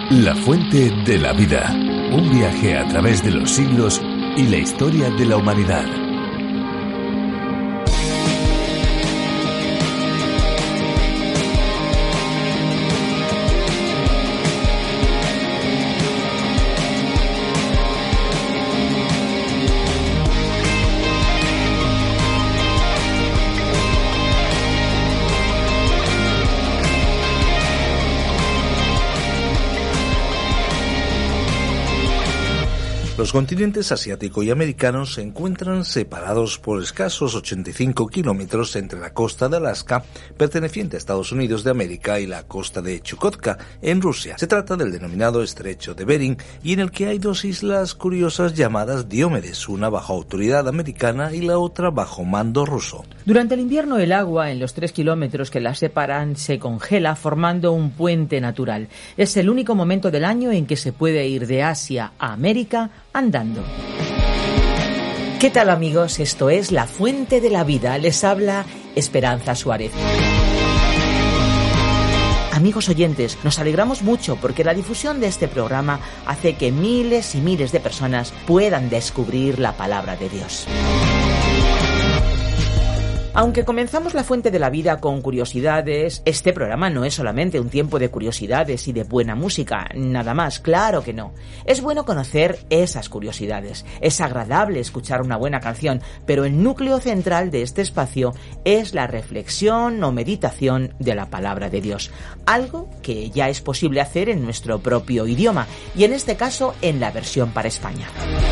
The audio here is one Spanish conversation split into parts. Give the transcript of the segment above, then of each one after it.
La fuente de la vida. Un viaje a través de los siglos y la historia de la humanidad. Los continentes asiático y americano se encuentran separados por escasos 85 kilómetros entre la costa de Alaska, perteneciente a Estados Unidos de América, y la costa de Chukotka, en Rusia. Se trata del denominado Estrecho de Bering, y en el que hay dos islas curiosas llamadas Diomedes, una bajo autoridad americana y la otra bajo mando ruso. Durante el invierno el agua en los 3 kilómetros que las separan se congela, formando un puente natural. Es el único momento del año en que se puede ir de Asia a América andando. ¿Qué tal, amigos? Esto es La Fuente de la Vida. Les habla Esperanza Suárez. Amigos oyentes, nos alegramos mucho porque la difusión de este programa hace que miles y miles de personas puedan descubrir la palabra de Dios. Aunque comenzamos La Fuente de la Vida con curiosidades, este programa no es solamente un tiempo de curiosidades y de buena música, nada más, claro que no. Es bueno conocer esas curiosidades, es agradable escuchar una buena canción, pero el núcleo central de este espacio es la reflexión o meditación de la palabra de Dios, algo que ya es posible hacer en nuestro propio idioma, y en este caso en la versión para España.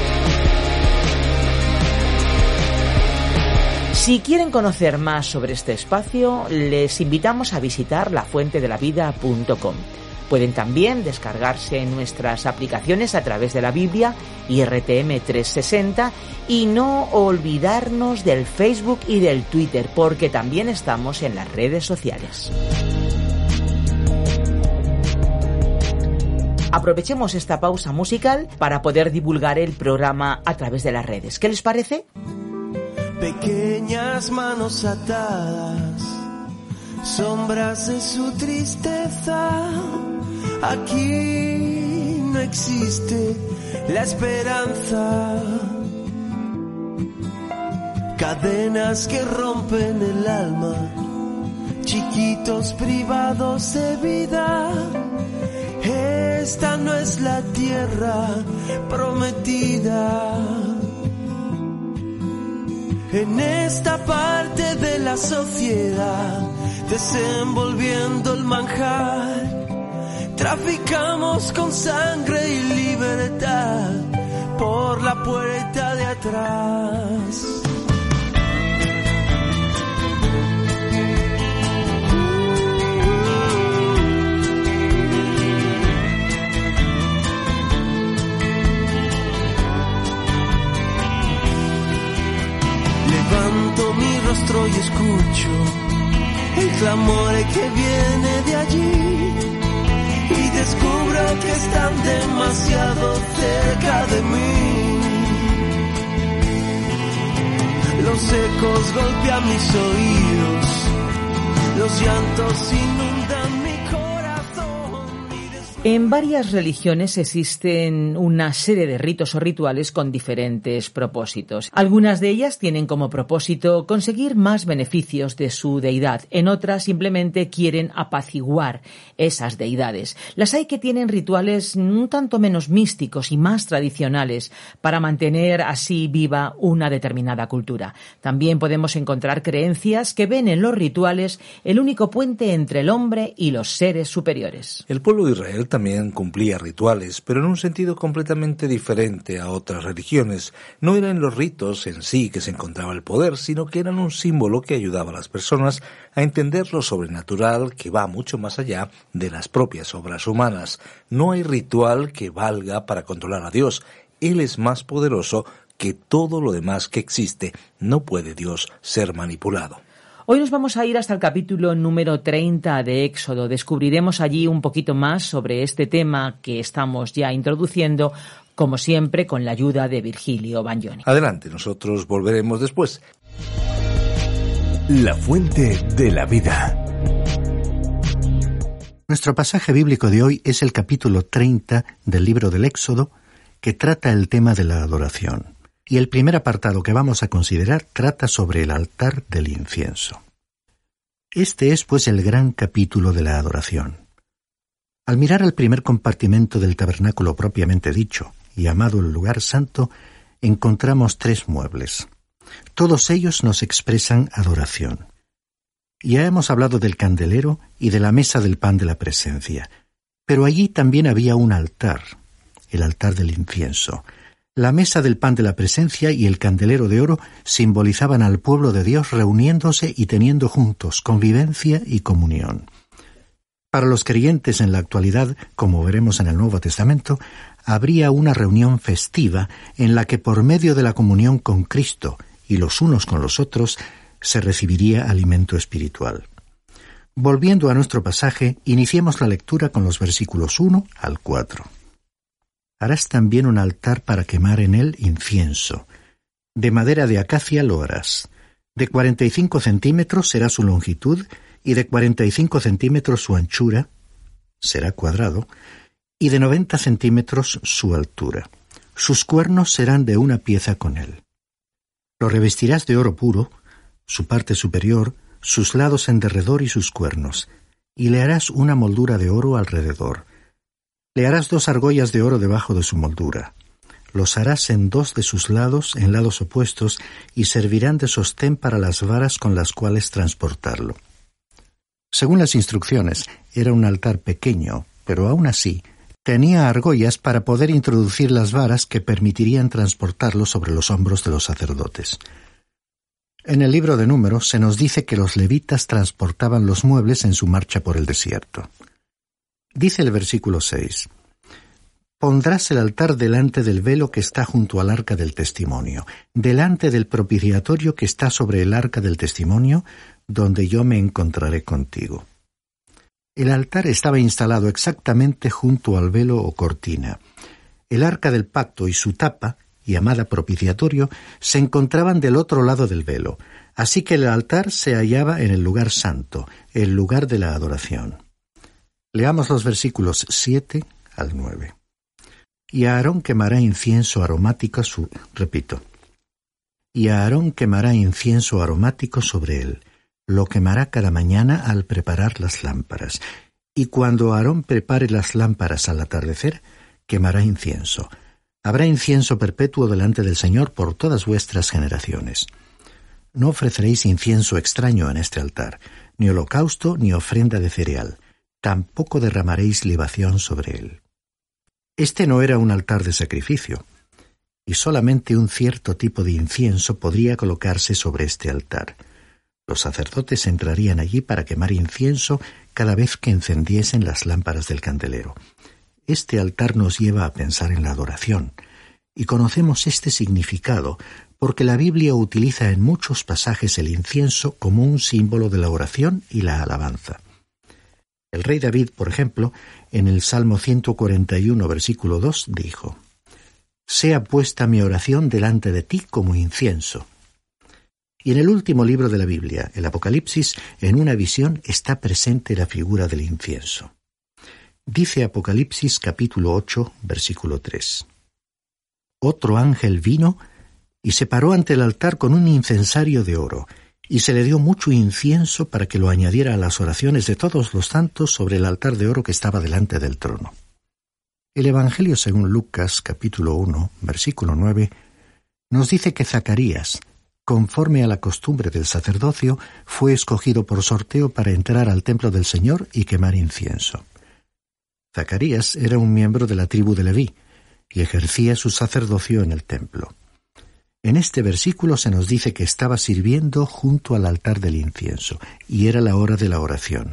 Si quieren conocer más sobre este espacio, les invitamos a visitar lafuentedelavida.com. Pueden también descargarse nuestras aplicaciones a través de la Biblia y RTM 360 y no olvidarnos del Facebook y del Twitter, porque también estamos en las redes sociales. Aprovechemos esta pausa musical para poder divulgar el programa a través de las redes. ¿Qué les parece? Pequeñas manos atadas, sombras de su tristeza. Aquí no existe la esperanza. Cadenas que rompen el alma, chiquitos privados de vida. Esta no es la tierra prometida. En esta parte de la sociedad, desenvolviendo el manjar, traficamos con sangre y libertad por la puerta de atrás. Levanto mi rostro y escucho el clamor que viene de allí, y descubro que están demasiado cerca de mí. Los ecos golpean mis oídos, los llantos inundan mi corazón. En varias religiones existen una serie de ritos o rituales con diferentes propósitos. Algunas de ellas tienen como propósito conseguir más beneficios de su deidad. En otras simplemente quieren apaciguar esas deidades. Las hay que tienen rituales un tanto menos místicos y más tradicionales para mantener así viva una determinada cultura. También podemos encontrar creencias que ven en los rituales el único puente entre el hombre y los seres superiores. El pueblo de Israel también cumplía rituales, pero en un sentido completamente diferente a otras religiones. No eran en los ritos en sí que se encontraba el poder, sino que eran un símbolo que ayudaba a las personas a entender lo sobrenatural, que va mucho más allá de las propias obras humanas. No hay ritual que valga para controlar a Dios. Él es más poderoso que todo lo demás que existe. No puede Dios ser manipulado. Hoy nos vamos a ir hasta el capítulo número 30 de Éxodo. Descubriremos allí un poquito más sobre este tema que estamos ya introduciendo, como siempre, con la ayuda de Virgilio Bagnoni. Adelante, nosotros volveremos después. La fuente de la vida. Nuestro pasaje bíblico de hoy es el capítulo 30 del libro del Éxodo, que trata el tema de la adoración. Y el primer apartado que vamos a considerar trata sobre el altar del incienso. Este es, pues, el gran capítulo de la adoración. Al mirar el primer compartimento del tabernáculo propiamente dicho, llamado el lugar santo, encontramos 3 muebles. Todos ellos nos expresan adoración. Ya hemos hablado del candelero y de la mesa del pan de la presencia, pero allí también había un altar, el altar del incienso. La mesa del pan de la presencia y el candelero de oro simbolizaban al pueblo de Dios reuniéndose y teniendo juntos convivencia y comunión. Para los creyentes en la actualidad, como veremos en el Nuevo Testamento, habría una reunión festiva en la que por medio de la comunión con Cristo y los unos con los otros se recibiría alimento espiritual. Volviendo a nuestro pasaje, iniciemos la lectura con los versículos 1 al 4. Harás también un altar para quemar en él incienso. De madera de acacia lo harás. De 45 centímetros será su longitud, y de 45 centímetros su anchura, será cuadrado, y de 90 centímetros su altura. Sus cuernos serán de una pieza con él. Lo revestirás de oro puro, su parte superior, sus lados en derredor y sus cuernos, y le harás una moldura de oro alrededor. Le harás 2 argollas de oro debajo de su moldura. Los harás en 2 de sus lados, en lados opuestos, y servirán de sostén para las varas con las cuales transportarlo. Según las instrucciones, era un altar pequeño, pero aún así, tenía argollas para poder introducir las varas que permitirían transportarlo sobre los hombros de los sacerdotes. En el libro de Números se nos dice que los levitas transportaban los muebles en su marcha por el desierto. Dice el versículo 6: Pondrás el altar delante del velo que está junto al arca del testimonio, delante del propiciatorio que está sobre el arca del testimonio, donde yo me encontraré contigo. El altar estaba instalado exactamente junto al velo o cortina. El arca del pacto y su tapa, llamada propiciatorio, se encontraban del otro lado del velo, así que el altar se hallaba en el lugar santo, el lugar de la adoración. Leamos los versículos 7 al 9. Y Aarón quemará incienso aromático Y Aarón quemará incienso aromático sobre él. Lo quemará cada mañana al preparar las lámparas. Y cuando Aarón prepare las lámparas al atardecer, quemará incienso. Habrá incienso perpetuo delante del Señor por todas vuestras generaciones. No ofreceréis incienso extraño en este altar, ni holocausto ni ofrenda de cereal. Tampoco derramaréis libación sobre él. Este no era un altar de sacrificio, y solamente un cierto tipo de incienso podría colocarse sobre este altar. Los sacerdotes entrarían allí para quemar incienso cada vez que encendiesen las lámparas del candelero. Este altar nos lleva a pensar en la adoración, y conocemos este significado porque la Biblia utiliza en muchos pasajes el incienso como un símbolo de la oración y la alabanza. El rey David, por ejemplo, en el Salmo 141, versículo 2, dijo: «Sea puesta mi oración delante de ti como incienso». Y en el último libro de la Biblia, el Apocalipsis, en una visión está presente la figura del incienso. Dice Apocalipsis capítulo 8, versículo 3. Otro ángel vino y se paró ante el altar con un incensario de oro, y se le dio mucho incienso para que lo añadiera a las oraciones de todos los santos sobre el altar de oro que estaba delante del trono. El Evangelio según Lucas capítulo 1, versículo 9, nos dice que Zacarías, conforme a la costumbre del sacerdocio, fue escogido por sorteo para entrar al templo del Señor y quemar incienso. Zacarías era un miembro de la tribu de Leví y ejercía su sacerdocio en el templo. En este versículo se nos dice que estaba sirviendo junto al altar del incienso, y era la hora de la oración.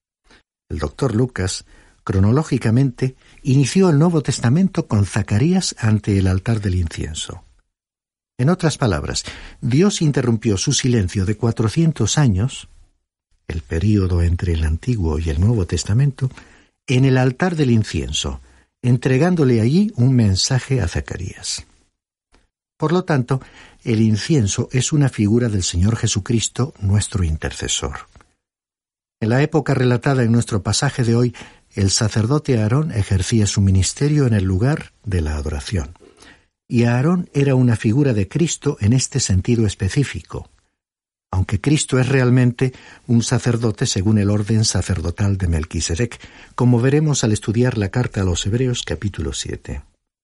El doctor Lucas, cronológicamente, inició el Nuevo Testamento con Zacarías ante el altar del incienso. En otras palabras, Dios interrumpió su silencio de 400 años, el período entre el Antiguo y el Nuevo Testamento, en el altar del incienso, entregándole allí un mensaje a Zacarías. Por lo tanto, el incienso es una figura del Señor Jesucristo, nuestro intercesor. En la época relatada en nuestro pasaje de hoy, el sacerdote Aarón ejercía su ministerio en el lugar de la adoración. Y Aarón era una figura de Cristo en este sentido específico, aunque Cristo es realmente un sacerdote según el orden sacerdotal de Melquisedec, como veremos al estudiar la carta a los Hebreos capítulo 7.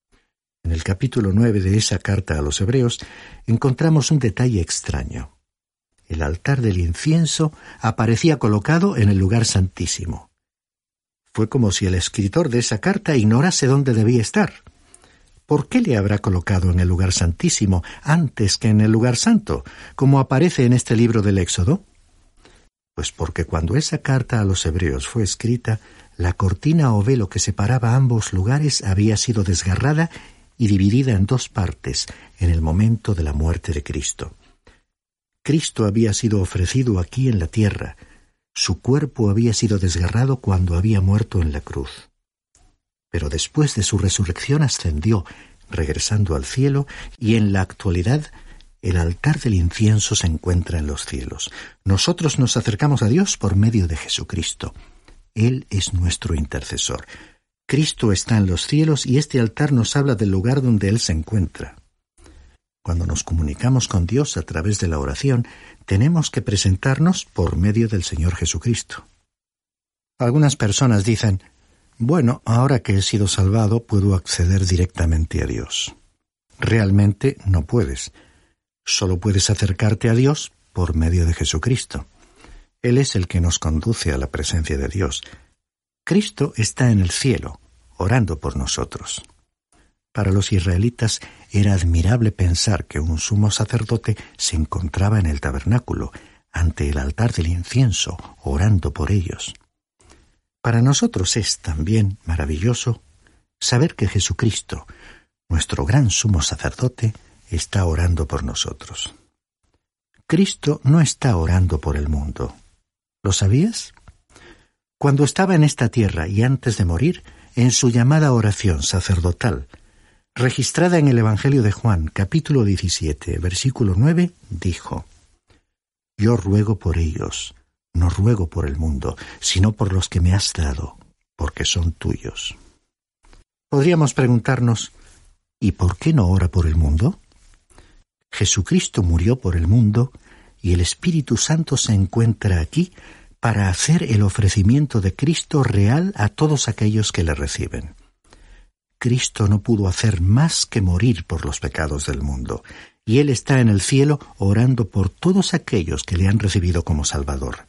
En el capítulo 9 de esa carta a los Hebreos encontramos un detalle extraño. El altar del incienso aparecía colocado en el lugar santísimo. Fue como si el escritor de esa carta ignorase dónde debía estar. ¿Por qué le habrá colocado en el lugar santísimo antes que en el lugar santo, como aparece en este libro del Éxodo? Pues porque cuando esa carta a los Hebreos fue escrita, la cortina o velo que separaba ambos lugares había sido desgarrada y dividida en dos partes en el momento de la muerte de Cristo. Cristo había sido ofrecido aquí en la tierra. Su cuerpo había sido desgarrado cuando había muerto en la cruz. Pero después de su resurrección ascendió, regresando al cielo, y en la actualidad el altar del incienso se encuentra en los cielos. Nosotros nos acercamos a Dios por medio de Jesucristo. Él es nuestro intercesor. Cristo está en los cielos y este altar nos habla del lugar donde Él se encuentra. Cuando nos comunicamos con Dios a través de la oración, tenemos que presentarnos por medio del Señor Jesucristo. Algunas personas dicen: bueno, ahora que he sido salvado, puedo acceder directamente a Dios. Realmente no puedes. Solo puedes acercarte a Dios por medio de Jesucristo. Él es el que nos conduce a la presencia de Dios. Cristo está en el cielo, orando por nosotros. Para los israelitas era admirable pensar que un sumo sacerdote se encontraba en el tabernáculo, ante el altar del incienso, orando por ellos. Para nosotros es también maravilloso saber que Jesucristo, nuestro gran sumo sacerdote, está orando por nosotros. Cristo no está orando por el mundo. ¿Lo sabías? Cuando estaba en esta tierra y antes de morir, en su llamada oración sacerdotal, registrada en el Evangelio de Juan, capítulo 17, versículo 9, dijo: Yo ruego por ellos. No ruego por el mundo, sino por los que me has dado, porque son tuyos. Podríamos preguntarnos: ¿y por qué no ora por el mundo? Jesucristo murió por el mundo y el Espíritu Santo se encuentra aquí para hacer el ofrecimiento de Cristo real a todos aquellos que le reciben. Cristo no pudo hacer más que morir por los pecados del mundo, y Él está en el cielo orando por todos aquellos que le han recibido como Salvador.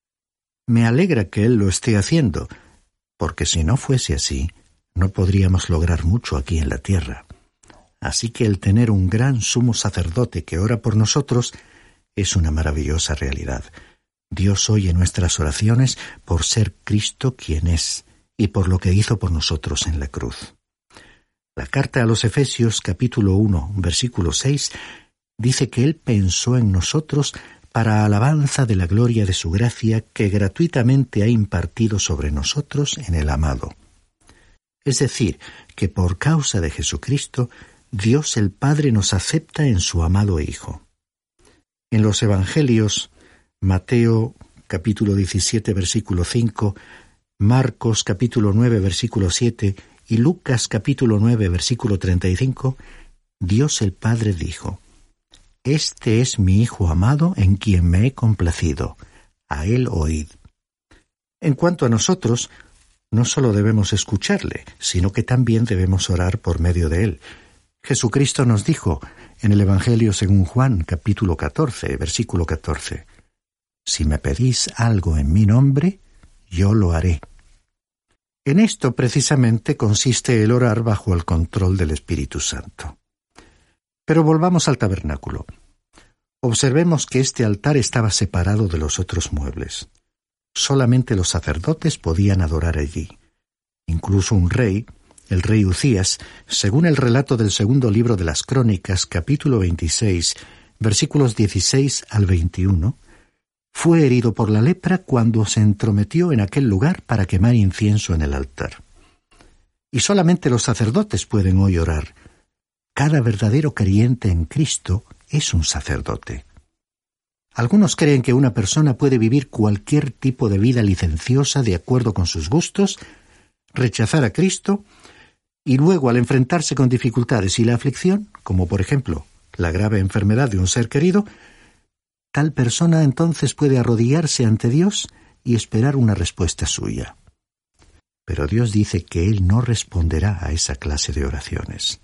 Me alegra que Él lo esté haciendo, porque si no fuese así, no podríamos lograr mucho aquí en la tierra. Así que el tener un gran sumo sacerdote que ora por nosotros es una maravillosa realidad. Dios oye nuestras oraciones por ser Cristo quien es y por lo que hizo por nosotros en la cruz. La carta a los Efesios, capítulo 1, versículo 6, dice que Él pensó en nosotros para alabanza de la gloria de su gracia que gratuitamente ha impartido sobre nosotros en el amado. Es decir, que por causa de Jesucristo, Dios el Padre nos acepta en su amado Hijo. En los Evangelios, Mateo capítulo 17, versículo 5, Marcos capítulo 9, versículo 7 y Lucas capítulo 9, versículo 35, Dios el Padre dijo: Este es mi Hijo amado en quien me he complacido, a Él oíd. En cuanto a nosotros, no solo debemos escucharle, sino que también debemos orar por medio de Él. Jesucristo nos dijo en el Evangelio según Juan, capítulo 14, versículo 14, Si me pedís algo en mi nombre, yo lo haré. En esto precisamente consiste el orar bajo el control del Espíritu Santo. Pero volvamos al tabernáculo. Observemos que este altar estaba separado de los otros muebles. Solamente los sacerdotes podían adorar allí. Incluso un rey, el rey Uzías, según el relato del segundo libro de las Crónicas, capítulo 26, versículos 16 al 21, fue herido por la lepra cuando se entrometió en aquel lugar para quemar incienso en el altar. Y solamente los sacerdotes pueden hoy orar. Cada verdadero creyente en Cristo es un sacerdote. Algunos creen que una persona puede vivir cualquier tipo de vida licenciosa de acuerdo con sus gustos, rechazar a Cristo y luego, al enfrentarse con dificultades y la aflicción, como por ejemplo la grave enfermedad de un ser querido, tal persona entonces puede arrodillarse ante Dios y esperar una respuesta suya. Pero Dios dice que Él no responderá a esa clase de oraciones.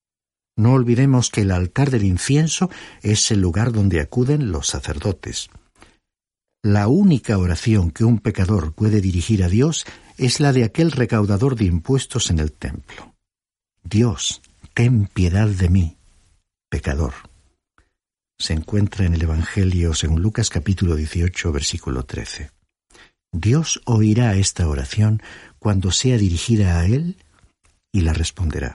No olvidemos que el altar del incienso es el lugar donde acuden los sacerdotes. La única oración que un pecador puede dirigir a Dios es la de aquel recaudador de impuestos en el templo. Dios, ten piedad de mí, pecador. Se encuentra en el Evangelio según Lucas capítulo 18, versículo 13. Dios oirá esta oración cuando sea dirigida a Él y la responderá.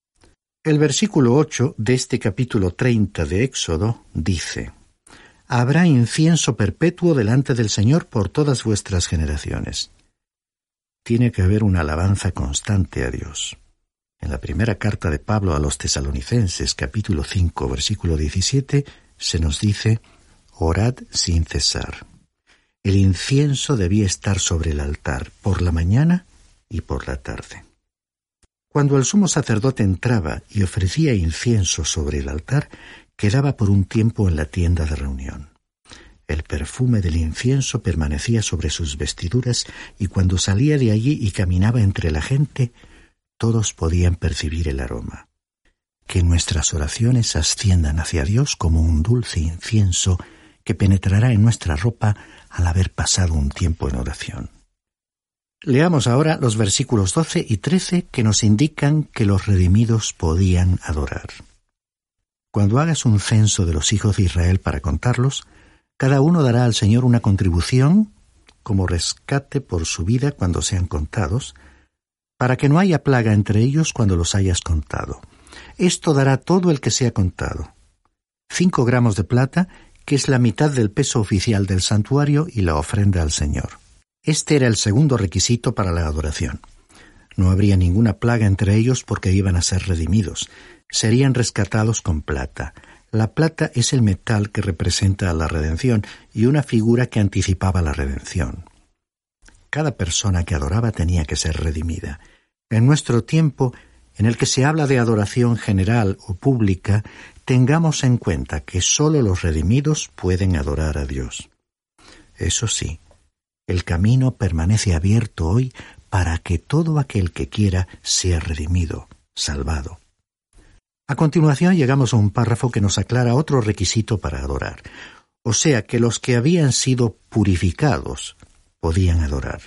El versículo 8 de este capítulo 30 de Éxodo dice: «Habrá incienso perpetuo delante del Señor por todas vuestras generaciones». Tiene que haber una alabanza constante a Dios. En la primera carta de Pablo a los Tesalonicenses, capítulo 5, versículo 17, se nos dice: «Orad sin cesar». El incienso debía estar sobre el altar por la mañana y por la tarde. Cuando el sumo sacerdote entraba y ofrecía incienso sobre el altar, quedaba por un tiempo en la tienda de reunión. El perfume del incienso permanecía sobre sus vestiduras y cuando salía de allí y caminaba entre la gente, todos podían percibir el aroma. Que nuestras oraciones asciendan hacia Dios como un dulce incienso que penetrará en nuestra ropa al haber pasado un tiempo en oración. Leamos ahora los versículos 12 y 13 que nos indican que los redimidos podían adorar. Cuando hagas un censo de los hijos de Israel para contarlos, cada uno dará al Señor una contribución como rescate por su vida cuando sean contados, para que no haya plaga entre ellos cuando los hayas contado. Esto dará todo el que sea contado. 5 gramos de plata, que es la mitad del peso oficial del santuario y la ofrenda al Señor. Este era el segundo requisito para la adoración. No habría ninguna plaga entre ellos porque iban a ser redimidos. Serían rescatados con plata. La plata es el metal que representa la redención y una figura que anticipaba la redención. Cada persona que adoraba tenía que ser redimida. En nuestro tiempo, en el que se habla de adoración general o pública, tengamos en cuenta que sólo los redimidos pueden adorar a Dios. Eso sí, el camino permanece abierto hoy para que todo aquel que quiera sea redimido, salvado. A continuación llegamos a un párrafo que nos aclara otro requisito para adorar. O sea que los que habían sido purificados podían adorar.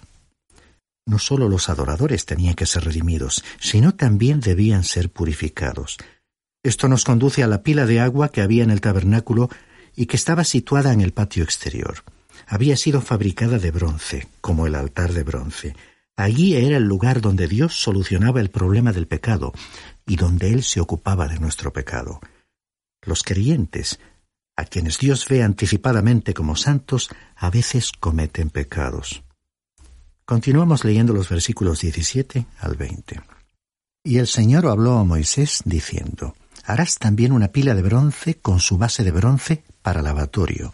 No solo los adoradores tenían que ser redimidos, sino también debían ser purificados. Esto nos conduce a la pila de agua que había en el tabernáculo y que estaba situada en el patio exterior. Había sido fabricada de bronce, como el altar de bronce. Allí era el lugar donde Dios solucionaba el problema del pecado y donde Él se ocupaba de nuestro pecado. Los creyentes, a quienes Dios ve anticipadamente como santos, a veces cometen pecados. Continuamos leyendo los versículos 17 al 20. Y el Señor habló a Moisés diciendo: «Harás también una pila de bronce con su base de bronce para lavatorio,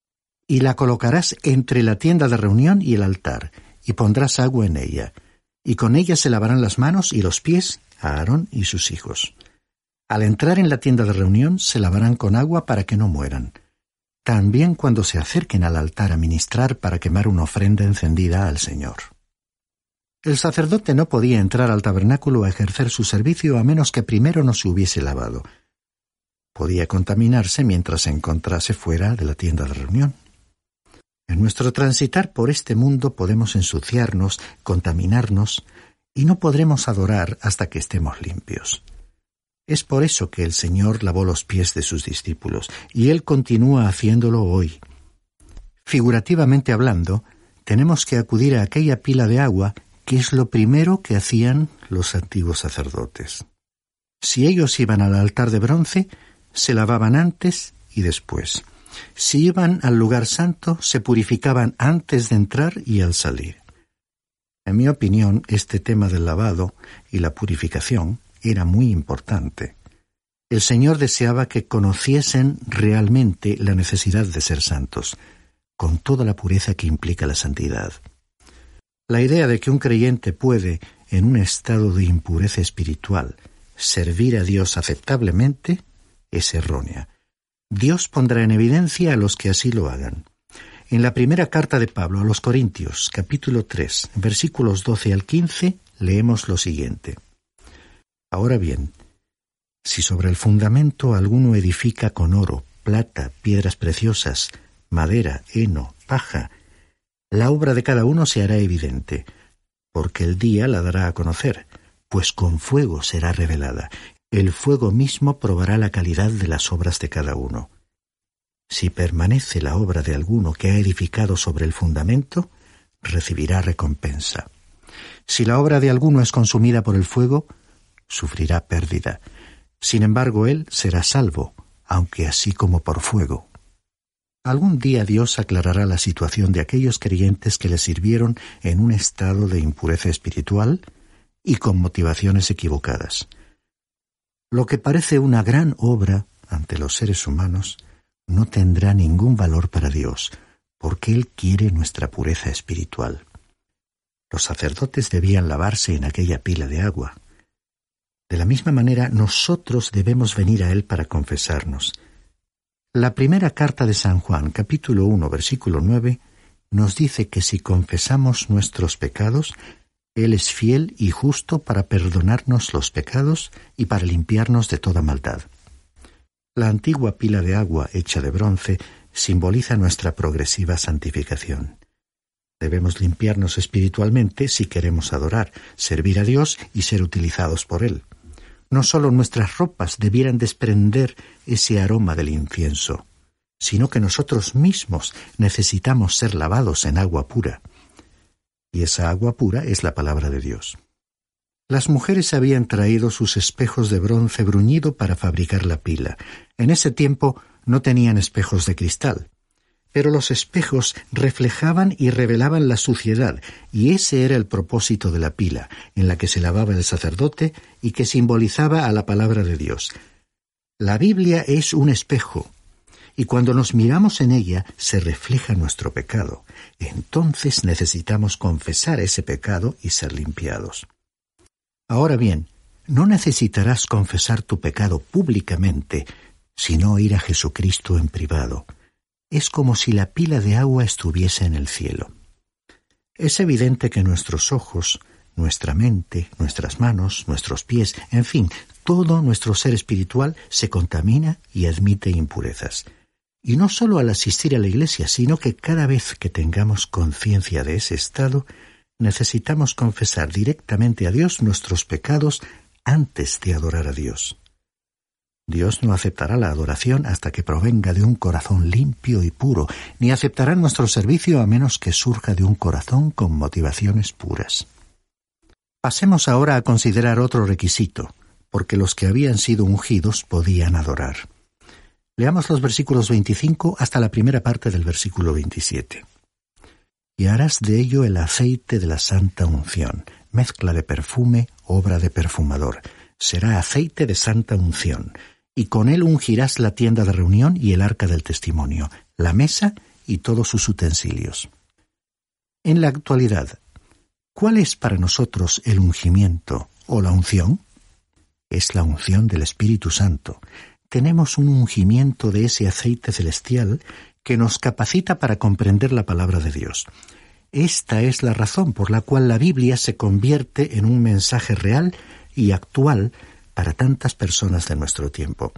y la colocarás entre la tienda de reunión y el altar, y pondrás agua en ella, y con ella se lavarán las manos y los pies a Aarón y sus hijos. Al entrar en la tienda de reunión se lavarán con agua para que no mueran. También cuando se acerquen al altar a ministrar para quemar una ofrenda encendida al Señor». El sacerdote no podía entrar al tabernáculo a ejercer su servicio a menos que primero no se hubiese lavado. Podía contaminarse mientras se encontrase fuera de la tienda de reunión. En nuestro transitar por este mundo podemos ensuciarnos, contaminarnos, y no podremos adorar hasta que estemos limpios. Es por eso que el Señor lavó los pies de sus discípulos, y Él continúa haciéndolo hoy. Figurativamente hablando, tenemos que acudir a aquella pila de agua que es lo primero que hacían los antiguos sacerdotes. Si ellos iban al altar de bronce, se lavaban antes y después. Si iban al lugar santo, se purificaban antes de entrar y al salir. En mi opinión, este tema del lavado y la purificación era muy importante. El Señor deseaba que conociesen realmente la necesidad de ser santos, con toda la pureza que implica la santidad. La idea de que un creyente puede, en un estado de impureza espiritual, servir a Dios aceptablemente, es errónea. Dios pondrá en evidencia a los que así lo hagan. En la primera carta de Pablo a los Corintios, capítulo 3, versículos 12 al 15, leemos lo siguiente. Ahora bien, si sobre el fundamento alguno edifica con oro, plata, piedras preciosas, madera, heno, paja, la obra de cada uno se hará evidente, porque el día la dará a conocer, pues con fuego será revelada. El fuego mismo probará la calidad de las obras de cada uno. Si permanece la obra de alguno que ha edificado sobre el fundamento, recibirá recompensa. Si la obra de alguno es consumida por el fuego, sufrirá pérdida. Sin embargo, él será salvo, aunque así como por fuego. Algún día Dios aclarará la situación de aquellos creyentes que le sirvieron en un estado de impureza espiritual y con motivaciones equivocadas. Lo que parece una gran obra ante los seres humanos no tendrá ningún valor para Dios, porque Él quiere nuestra pureza espiritual. Los sacerdotes debían lavarse en aquella pila de agua. De la misma manera, nosotros debemos venir a Él para confesarnos. La primera carta de San Juan, capítulo 1, versículo 9, nos dice que si confesamos nuestros pecados, Él es fiel y justo para perdonarnos los pecados y para limpiarnos de toda maldad. La antigua pila de agua hecha de bronce simboliza nuestra progresiva santificación. Debemos limpiarnos espiritualmente si queremos adorar, servir a Dios y ser utilizados por Él. No solo nuestras ropas debieran desprender ese aroma del incienso, sino que nosotros mismos necesitamos ser lavados en agua pura. Y esa agua pura es la palabra de Dios. Las mujeres habían traído sus espejos de bronce bruñido para fabricar la pila. En ese tiempo no tenían espejos de cristal, pero los espejos reflejaban y revelaban la suciedad, y ese era el propósito de la pila, en la que se lavaba el sacerdote y que simbolizaba a la palabra de Dios. La Biblia es un espejo, y cuando nos miramos en ella se refleja nuestro pecado. Entonces necesitamos confesar ese pecado y ser limpiados. Ahora bien, no necesitarás confesar tu pecado públicamente, sino ir a Jesucristo en privado. Es como si la pila de agua estuviese en el cielo. Es evidente que nuestros ojos, nuestra mente, nuestras manos, nuestros pies, en fin, todo nuestro ser espiritual se contamina y admite impurezas. Y no solo al asistir a la iglesia, sino que cada vez que tengamos conciencia de ese estado, necesitamos confesar directamente a Dios nuestros pecados antes de adorar a Dios. Dios no aceptará la adoración hasta que provenga de un corazón limpio y puro, ni aceptará nuestro servicio a menos que surja de un corazón con motivaciones puras. Pasemos ahora a considerar otro requisito, porque los que habían sido ungidos podían adorar. Leamos los versículos 25 hasta la primera parte del versículo 27. Y harás de ello el aceite de la santa unción, mezcla de perfume, obra de perfumador. Será aceite de santa unción, y con él ungirás la tienda de reunión y el arca del testimonio, la mesa y todos sus utensilios. En la actualidad, ¿cuál es para nosotros el ungimiento o la unción? Es la unción del Espíritu Santo. Tenemos un ungimiento de ese aceite celestial que nos capacita para comprender la palabra de Dios. Esta es la razón por la cual la Biblia se convierte en un mensaje real y actual para tantas personas de nuestro tiempo.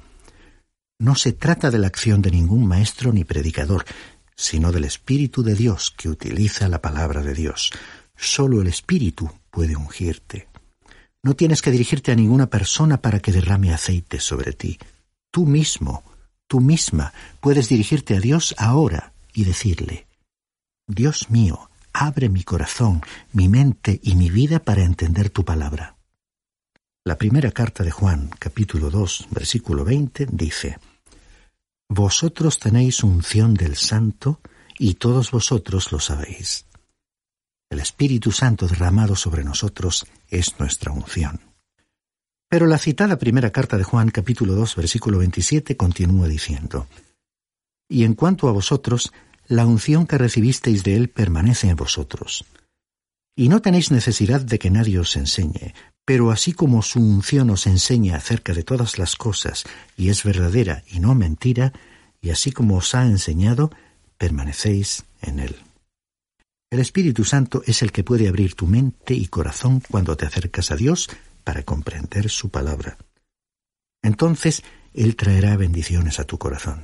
No se trata de la acción de ningún maestro ni predicador, sino del Espíritu de Dios que utiliza la palabra de Dios. Solo el Espíritu puede ungirte. No tienes que dirigirte a ninguna persona para que derrame aceite sobre ti. Tú mismo, tú misma, puedes dirigirte a Dios ahora y decirle: Dios mío, abre mi corazón, mi mente y mi vida para entender tu palabra. La primera carta de Juan, capítulo 2, versículo 20, dice: Vosotros tenéis unción del Santo, y todos vosotros lo sabéis. El Espíritu Santo derramado sobre nosotros es nuestra unción. Pero la citada primera carta de Juan, capítulo 2, versículo 27, continúa diciendo: «Y en cuanto a vosotros, la unción que recibisteis de él permanece en vosotros. Y no tenéis necesidad de que nadie os enseñe, pero así como su unción os enseña acerca de todas las cosas, y es verdadera y no mentira, y así como os ha enseñado, permanecéis en él». El Espíritu Santo es el que puede abrir tu mente y corazón cuando te acercas a Dios para comprender su palabra. Entonces, Él traerá bendiciones a tu corazón.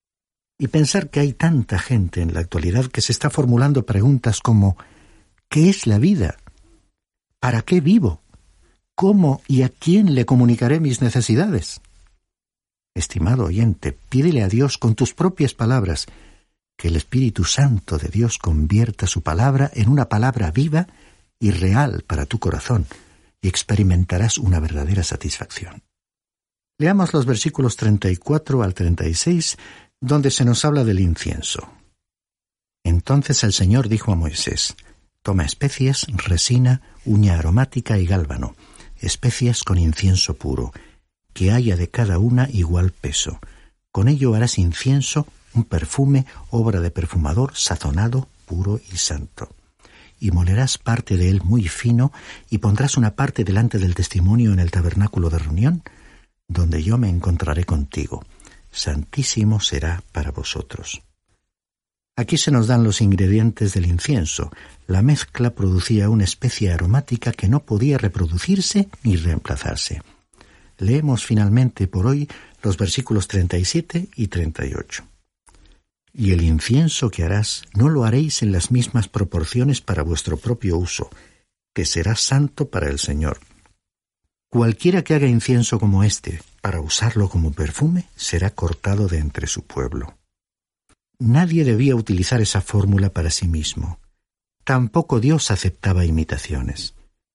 Y pensar que hay tanta gente en la actualidad que se está formulando preguntas como: ¿qué es la vida? ¿Para qué vivo? ¿Cómo y a quién le comunicaré mis necesidades? Estimado oyente, pídele a Dios con tus propias palabras que el Espíritu Santo de Dios convierta su palabra en una palabra viva y real para tu corazón, y experimentarás una verdadera satisfacción. Leamos los versículos 34 al 36, donde se nos habla del incienso. Entonces el Señor dijo a Moisés: «Toma especias, resina, uña aromática y gálbano, especias con incienso puro, que haya de cada una igual peso. Con ello harás incienso, un perfume, obra de perfumador, sazonado, puro y santo. Y molerás parte de él muy fino, y pondrás una parte delante del testimonio en el tabernáculo de reunión, donde yo me encontraré contigo. Santísimo será para vosotros». Aquí se nos dan los ingredientes del incienso. La mezcla producía una especie aromática que no podía reproducirse ni reemplazarse. Leemos finalmente por hoy los versículos 37 y 38. «Y el incienso que harás no lo haréis en las mismas proporciones para vuestro propio uso, que será santo para el Señor. Cualquiera que haga incienso como este, para usarlo como perfume, será cortado de entre su pueblo». Nadie debía utilizar esa fórmula para sí mismo. Tampoco Dios aceptaba imitaciones.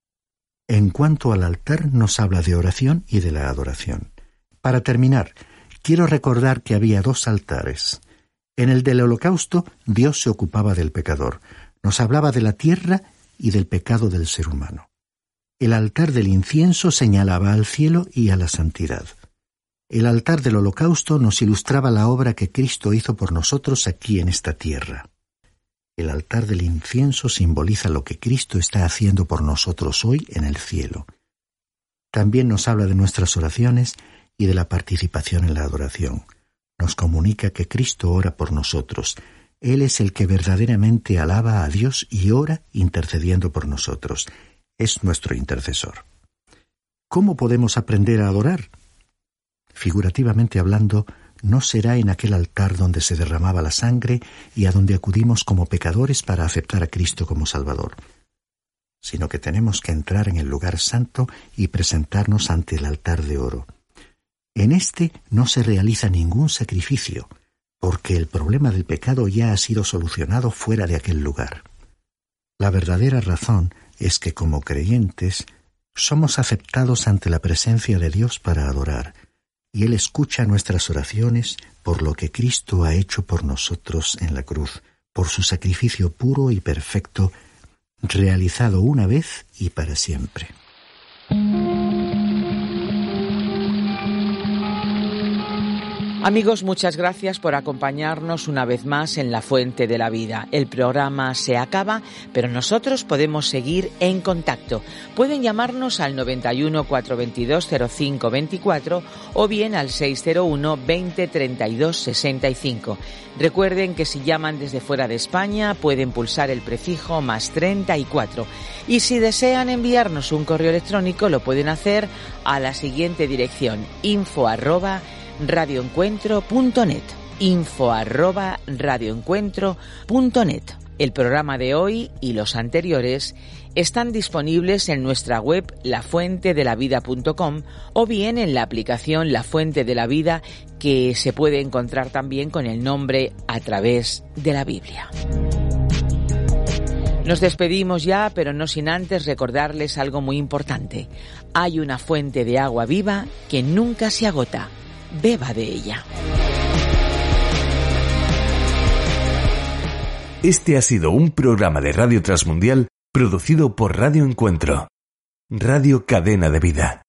En cuanto al altar, nos habla de oración y de la adoración. Para terminar, quiero recordar que había dos altares. En el del holocausto, Dios se ocupaba del pecador. Nos hablaba de la tierra y del pecado del ser humano. El altar del incienso señalaba al cielo y a la santidad. El altar del holocausto nos ilustraba la obra que Cristo hizo por nosotros aquí en esta tierra. El altar del incienso simboliza lo que Cristo está haciendo por nosotros hoy en el cielo. También nos habla de nuestras oraciones y de la participación en la adoración. Nos comunica que Cristo ora por nosotros. Él es el que verdaderamente alaba a Dios y ora intercediendo por nosotros. Es nuestro intercesor. ¿Cómo podemos aprender a adorar? Figurativamente hablando, no será en aquel altar donde se derramaba la sangre y a donde acudimos como pecadores para aceptar a Cristo como Salvador, sino que tenemos que entrar en el lugar santo y presentarnos ante el altar de oro. En este no se realiza ningún sacrificio, porque el problema del pecado ya ha sido solucionado fuera de aquel lugar. La verdadera razón es que como creyentes somos aceptados ante la presencia de Dios para adorar, y Él escucha nuestras oraciones por lo que Cristo ha hecho por nosotros en la cruz, por su sacrificio puro y perfecto, realizado una vez y para siempre. Amigos, muchas gracias por acompañarnos una vez más en La Fuente de la Vida. El programa se acaba, pero nosotros podemos seguir en contacto. Pueden llamarnos al 91 422 0524 o bien al 601 20 32 65. Recuerden que si llaman desde fuera de España pueden pulsar el prefijo +34. Y si desean enviarnos un correo electrónico lo pueden hacer a la siguiente dirección: info@radioencuentro.net. info@radioencuentro.net. El programa de hoy y los anteriores están disponibles en nuestra web lafuentedelavida.com o bien en la aplicación La Fuente de la Vida, que se puede encontrar también con el nombre A Través de la Biblia. Nos despedimos ya, pero no sin antes recordarles algo muy importante. Hay una fuente de agua viva que nunca se agota. Beba de ella. Este ha sido un programa de Radio Transmundial producido por Radio Encuentro, Radio Cadena de Vida.